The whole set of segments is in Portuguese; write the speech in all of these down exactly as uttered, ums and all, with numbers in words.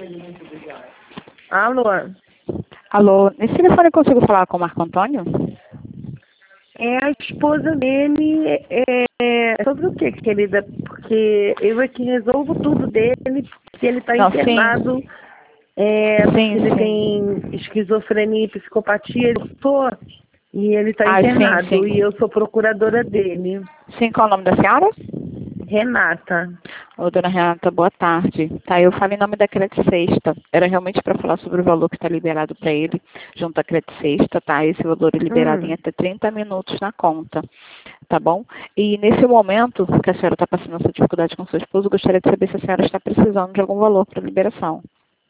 Alô? Alô, nesse telefone eu consigo falar com o Marco Antônio? É a esposa dele, é, é sobre o que, querida? Porque eu é que resolvo tudo dele, porque ele está Não, sim. internado, é, porque Sim, ele sim. tem esquizofrenia e psicopatia, eu sou, e ele está Ah, sim, internado, sim. e eu sou procuradora dele. Sim, qual é o nome da senhora? Renata. Ô, dona Renata, boa tarde. Tá, eu falo em nome da Crédito Sexta. Era realmente para falar sobre o valor que está liberado para ele, junto à Crédito Sexta, tá? Esse valor é liberado em Hum. até trinta minutos na conta, tá bom? E nesse momento que a senhora está passando essa dificuldade com seu esposo, eu gostaria de saber se a senhora está precisando de algum valor para liberação.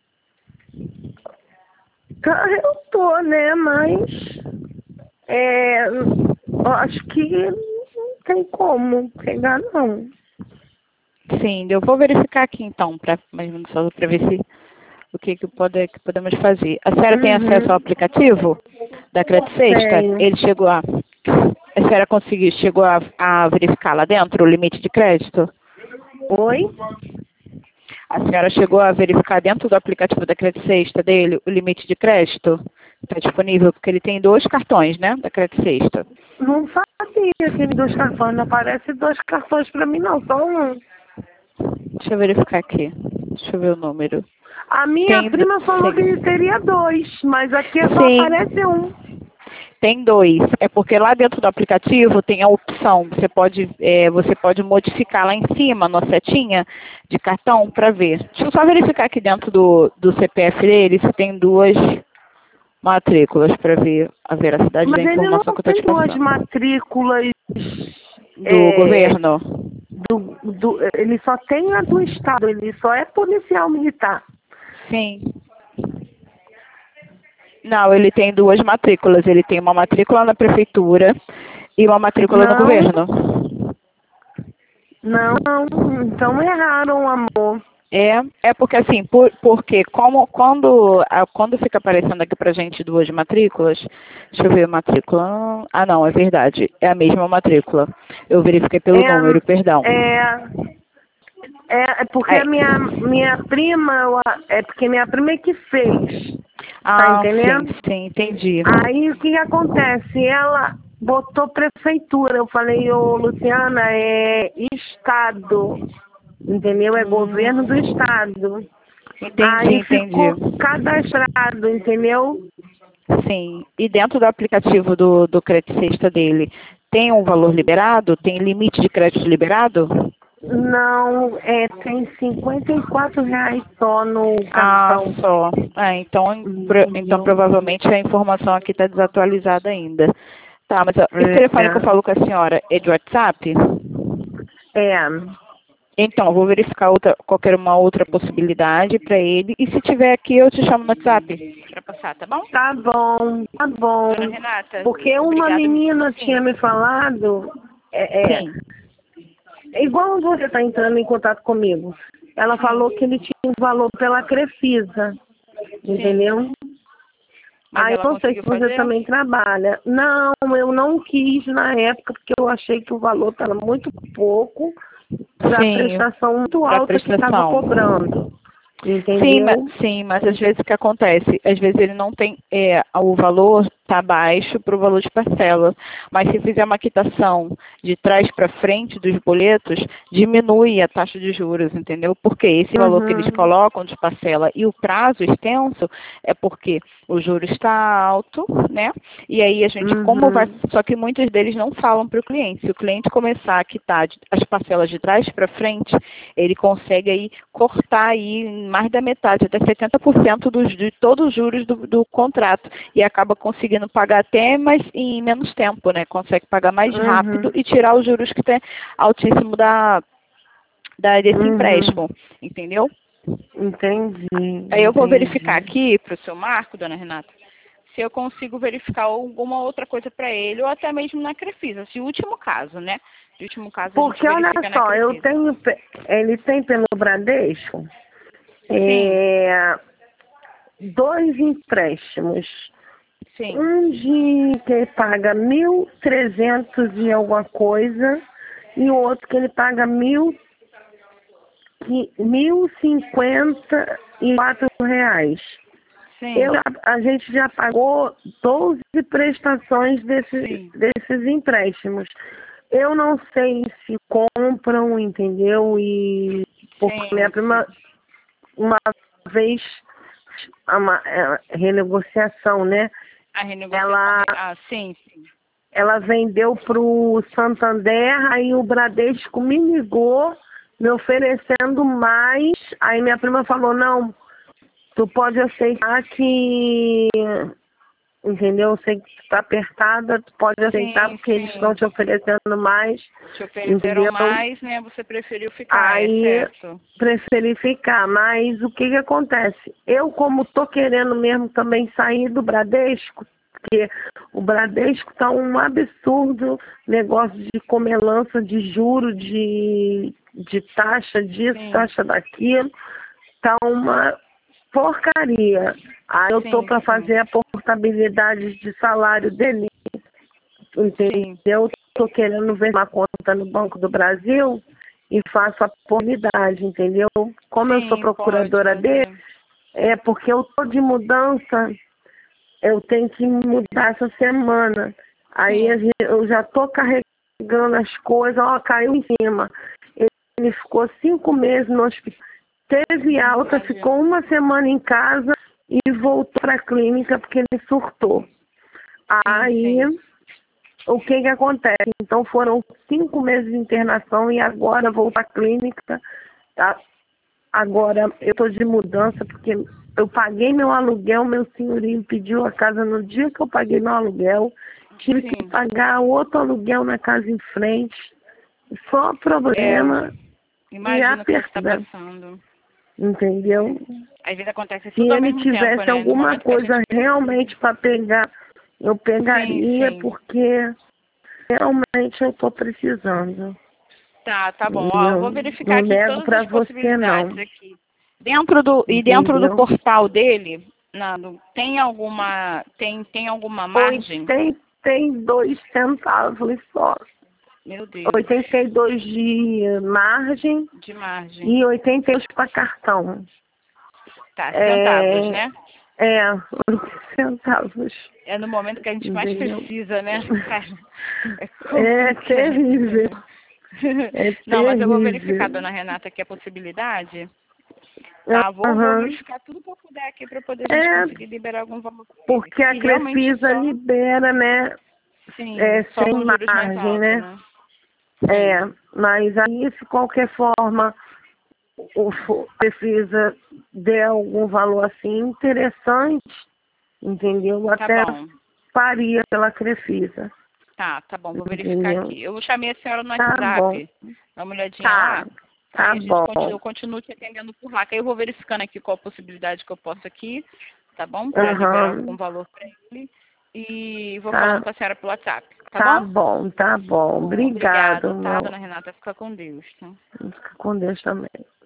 Tá, eu tô, né, mas é, eu acho que não tem como pegar, não. Sim, eu vou verificar aqui então, para para ver se o que, que, pode, que podemos fazer. A senhora tem acesso ao Uhum. aplicativo da Crédito Sexta? Tenho. Ele chegou a. A senhora conseguiu, chegou a, a verificar lá dentro o limite de crédito? Oi? A senhora chegou a verificar dentro do aplicativo da Crédito Sexta dele o limite de crédito? Está disponível, porque ele tem dois cartões, né, da Crédito Sexta. Não sabia que tem dois cartões, não aparece dois cartões pra mim não, só um. Deixa eu verificar aqui. Deixa eu ver o número. A minha Tem. do- prima falou que Sim. teria dois, mas aqui só aparece Sim. um. Tem dois. É porque lá dentro do aplicativo tem a opção. Você pode, é, você pode modificar lá em cima, na setinha de cartão, para ver. Deixa eu só verificar aqui dentro do, do C P F dele se tem duas matrículas para ver a veracidade da Mas ele não informação que eu estou tem te duas passando. matrículas. Do É, governo? do, do, ele só tem a do Estado, ele só é policial militar. Sim. Não, ele tem duas matrículas. Ele tem uma matrícula na prefeitura e uma matrícula no Não, governo. não, então erraram, amor. É, é porque assim, por, porque como, quando, a- quando fica aparecendo aqui pra gente duas matrículas, deixa eu ver a matrícula. Ah, não, é verdade, é a mesma matrícula. Eu verifiquei pelo número, perdão. É, é, é, é porque Aí, a minha, minha prima, eu a- é porque minha prima é que fez, tá ah, sim, entendendo? sim, entendi. Aí o que acontece? Ela botou prefeitura. Eu falei, ô Luciana, é Estado, entendeu? É Hum, governo do Estado. entendi, Aí entendi. ficou cadastrado, entendeu? Sim. E dentro do aplicativo do, do crédito sexta dele, tem um valor liberado? Tem limite de crédito liberado? Não, é, tem cinquenta e quatro reais só no Ah, cartão, só. Ah, então, pro- então entendeu? provavelmente a informação aqui está desatualizada ainda. Tá, mas ó, esse telefone que eu É, falo com a senhora é de WhatsApp? é, Então, eu vou verificar outra, qualquer uma outra possibilidade para ele. E se tiver aqui, eu te chamo no WhatsApp para passar, tá bom? tá bom, tá bom. Dona Renata, Porque uma obrigada. menina Sim, tinha me falado, é, é, sim. é igual você está entrando em contato comigo. Ela Sim, falou que ele tinha um valor pela Crefisa, sim. entendeu? Mas Aí ela eu não sei se conseguiu você fazer? também trabalha. Não, eu não quis na época, porque eu achei que o valor estava muito pouco para a Sim, prestação muito para alta que estava prestação. cobrando. Sim, ma- Entendeu? sim, mas às vezes o que acontece? Às vezes ele não tem, é, o valor está baixo para o valor de parcela, mas se fizer uma quitação de trás para frente dos boletos, diminui a taxa de juros, entendeu? Porque esse valor que eles Uhum. colocam de parcela e o prazo extenso é porque o juro está alto, né? E aí a gente, como vai, Uhum. só que muitos deles não falam para o cliente. Se o cliente começar a quitar de- as parcelas de trás para frente, ele consegue aí cortar aí mais da metade, até setenta por cento dos, de todos os juros do, do contrato e acaba conseguindo pagar até mais em menos tempo, né? Consegue pagar mais rápido Uhum. e tirar os juros que tem altíssimo da, da desse Uhum. empréstimo, entendeu? Entendi, Aí eu vou verificar entendi. aqui para o seu Marco, dona Renata, se eu consigo verificar alguma outra coisa para ele, ou até mesmo na Crefisa, se último caso, né? De último caso a gente Porque olha verifica na só, eu Crefisa. tenho, pe- ele tem pelo Bradesco Sim, é, dois empréstimos. sim. Um de que ele paga mil trezentos e alguma coisa e o outro que ele paga mil mil e cinquenta e quatro reais. Sim. Eu, a gente já pagou doze prestações desses, Sim. desses empréstimos. Eu não sei se compram, entendeu? E porque Sim, minha prima, uma vez, uma, é, renegociação, né? A renegociação. Ela, Ah, sim, sim. ela vendeu para o Santander, aí o Bradesco me ligou, me oferecendo mais. Aí minha prima falou, não, tu pode aceitar que, entendeu? Eu sei que tu tá apertada, tu pode aceitar Sim, porque sim. eles estão te oferecendo mais. Te ofereceram entendeu? mais, né? Você preferiu ficar, Aí, é certo. preferi ficar, mas o que que acontece? Eu, como tô querendo mesmo também sair do Bradesco, porque o Bradesco tá um absurdo negócio de comelança de juro, de, de taxa disso, Sim. taxa daquilo, tá uma porcaria. Aí eu tô Sim, para sim. fazer a portabilidade de salário dele, entendeu? Eu tô querendo ver uma conta no Banco do Brasil e faço a portabilidade, entendeu? Como eu sou Sim, procuradora pode dele, fazer. é porque eu tô de mudança, eu tenho que mudar essa semana. Aí Sim. a gente- eu já tô carregando as coisas, ó, caiu em cima. Ele ficou cinco meses no hospital, teve alta, Imagina. ficou uma semana em casa e voltou para a clínica porque ele surtou. Aí, sim. o que que acontece? Então foram cinco meses de internação e agora vou para a clínica. Tá? Agora eu estou de mudança porque eu paguei meu aluguel, meu senhorio pediu a casa no dia que eu paguei meu aluguel. Tive Sim. que pagar outro aluguel na casa em frente. Só problema É, e imagina o que você está apertada, passando. entendeu? Às vezes acontece Se tudo ao ele mesmo tempo, tivesse né? No alguma momento que a coisa gente precisa. realmente para pegar, eu Sim, pegaria, sim. porque realmente eu estou precisando. Tá, tá bom. Ó, eu vou Não, verificar não aqui nego todas para as você, possibilidades não. aqui. Dentro do e dentro do Entendeu? portal dele, Nando, tem alguma tem tem alguma margem? oitenta e dois centavos só. Meu Deus, oitenta e dois de margem de margem. e oitenta e dois para cartão. Tá, centavos, É, né? é, oito centavos. É no momento que a gente mais Entendeu? precisa, né? Cara, é É complicado. terrível. É Não, mas eu vou verificar, terrível. dona Renata, aqui a possibilidade. Tá, vou, vou Aham. verificar tudo que eu puder aqui para poder a gente É, conseguir liberar algum valor pra ele. porque a E realmente Crefisa só, libera, né? sim, É, só sem com juros mais margem, altos, né? né? É, Sim, mas aí, se qualquer forma o fo- Crefisa der algum valor assim interessante, entendeu? tá Até bom. faria pela Crefisa, Tá, tá bom, vou verificar entendeu? aqui. Eu chamei a senhora no Tá bom, WhatsApp, dá uma olhadinha tá, lá. Aí tá a gente bom, continua, eu continuo te atendendo por lá, que aí eu vou verificando aqui qual a possibilidade que eu posso aqui, tá bom? Para liberar algum aham, valor para ele. E vou falando tá, com a senhora pelo WhatsApp, tá tá bom? bom, tá bom, Bom, obrigado, obrigado, tá, meu, dona Renata? Fica com Deus, tá? fica com Deus também.